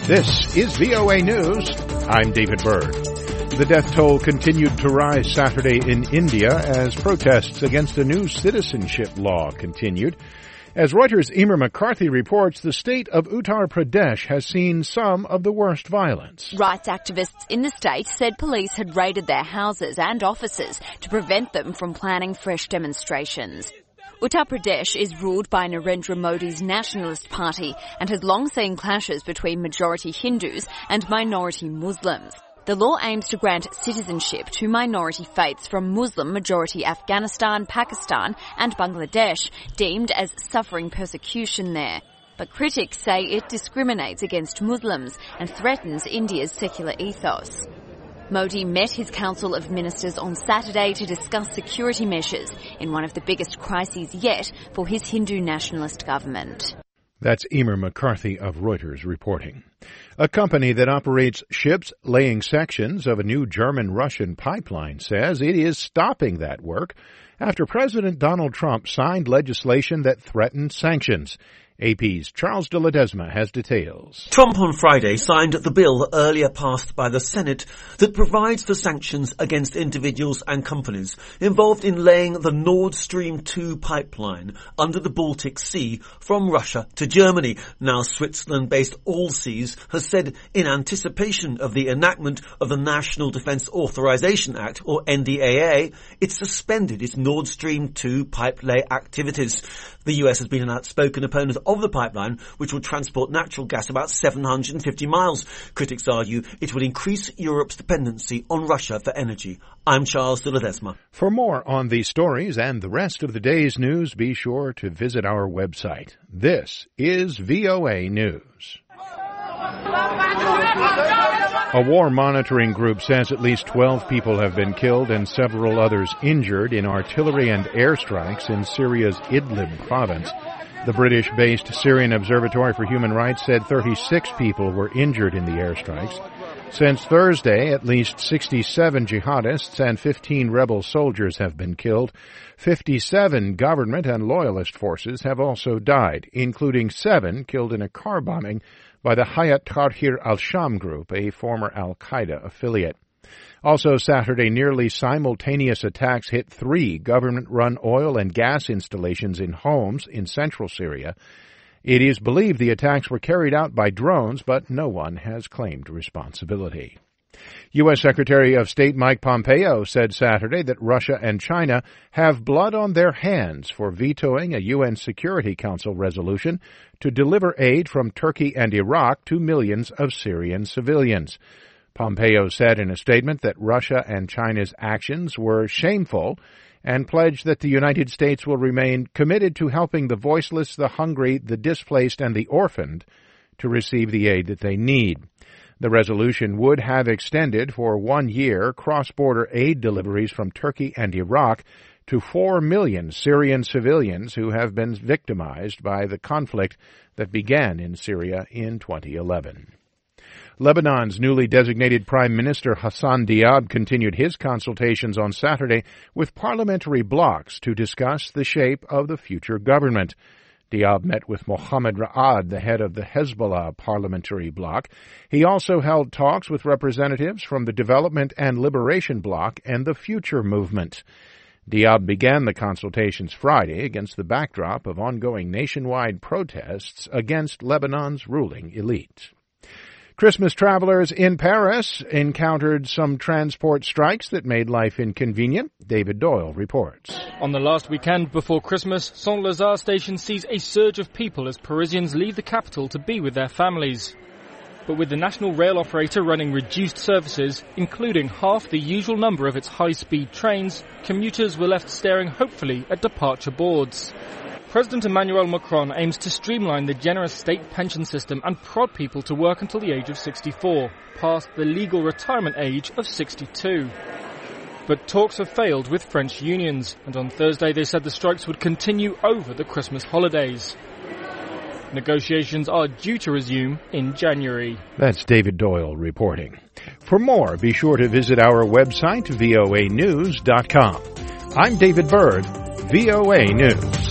This is VOA News. I'm David Byrd. The death toll continued to rise Saturday in India as protests against a new citizenship law continued. As Reuters' Emer McCarthy reports, the state of Uttar Pradesh has seen some of the worst violence. Rights activists in the state said police had raided their houses and offices to prevent them from planning fresh demonstrations. Uttar Pradesh is ruled by Narendra Modi's Nationalist Party and has long seen clashes between majority Hindus and minority Muslims. The law aims to grant citizenship to minority faiths from Muslim-majority Afghanistan, Pakistan and Bangladesh, deemed as suffering persecution there. But critics say it discriminates against Muslims and threatens India's secular ethos. Modi met his Council of Ministers on Saturday to discuss security measures in one of the biggest crises yet for his Hindu nationalist government. That's Emer McCarthy of Reuters reporting. A company that operates ships laying sections of a new German-Russian pipeline says it is stopping that work after President Donald Trump signed legislation that threatened sanctions. AP's Charles de Ledesma has details. Trump on Friday signed the bill earlier passed by the Senate that provides for sanctions against individuals and companies involved in laying the Nord Stream 2 pipeline under the Baltic Sea from Russia to Germany. Now Switzerland-based Allseas has said in anticipation of the enactment of the National Defence Authorization Act, or NDAA, it suspended its Nord Stream 2 pipe-lay activities. The US has been an outspoken opponent of the pipeline, which will transport natural gas about 750 miles. Critics argue it will increase Europe's dependency on Russia for energy. I'm Charles de Ledesma. For more on these stories and the rest of the day's news, be sure to visit our website. This is VOA News. A war monitoring group says at least 12 people have been killed and several others injured in artillery and airstrikes in Syria's Idlib province. The British-based Syrian Observatory for Human Rights said 36 people were injured in the airstrikes. Since Thursday, at least 67 jihadists and 15 rebel soldiers have been killed. 57 government and loyalist forces have also died, including 7 killed in a car bombing by the Hayat Tahrir al-Sham group, a former al-Qaeda affiliate. Also Saturday, nearly simultaneous attacks hit 3 government-run oil and gas installations in Homs in central Syria. It is believed the attacks were carried out by drones, but no one has claimed responsibility. U.S. Secretary of State Mike Pompeo said Saturday that Russia and China have blood on their hands for vetoing a UN Security Council resolution to deliver aid from Turkey and Iraq to millions of Syrian civilians. Pompeo said in a statement that Russia and China's actions were shameful and pledged that the United States will remain committed to helping the voiceless, the hungry, the displaced, and the orphaned to receive the aid that they need. The resolution would have extended for 1 year cross-border aid deliveries from Turkey and Iraq to 4 million Syrian civilians who have been victimized by the conflict that began in Syria in 2011. Lebanon's newly designated Prime Minister Hassan Diab continued his consultations on Saturday with parliamentary blocs to discuss the shape of the future government. Diab met with Mohammed Ra'ad, the head of the Hezbollah parliamentary bloc. He also held talks with representatives from the Development and Liberation Bloc and the Future Movement. Diab began the consultations Friday against the backdrop of ongoing nationwide protests against Lebanon's ruling elite. Christmas travelers in Paris encountered some transport strikes that made life inconvenient. David Doyle reports. On the last weekend before Christmas, Saint-Lazare station sees a surge of people as Parisians leave the capital to be with their families. But with the national rail operator running reduced services, including half the usual number of its high-speed trains, commuters were left staring hopefully at departure boards. President Emmanuel Macron aims to streamline the generous state pension system and prod people to work until the age of 64, past the legal retirement age of 62. But talks have failed with French unions, and on Thursday they said the strikes would continue over the Christmas holidays. Negotiations are due to resume in January. That's David Doyle reporting. For more, be sure to visit our website, voanews.com. I'm David Byrd, VOA News.